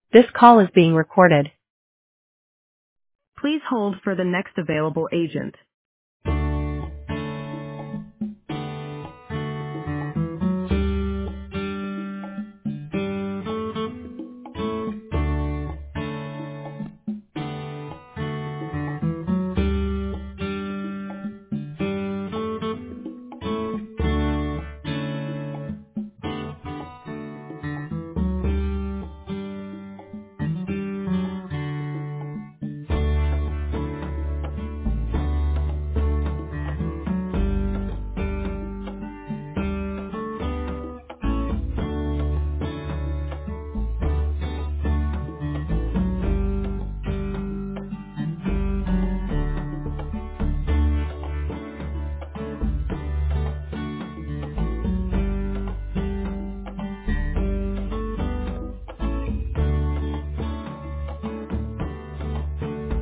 This call is being recorded. Please hold for the next available agent.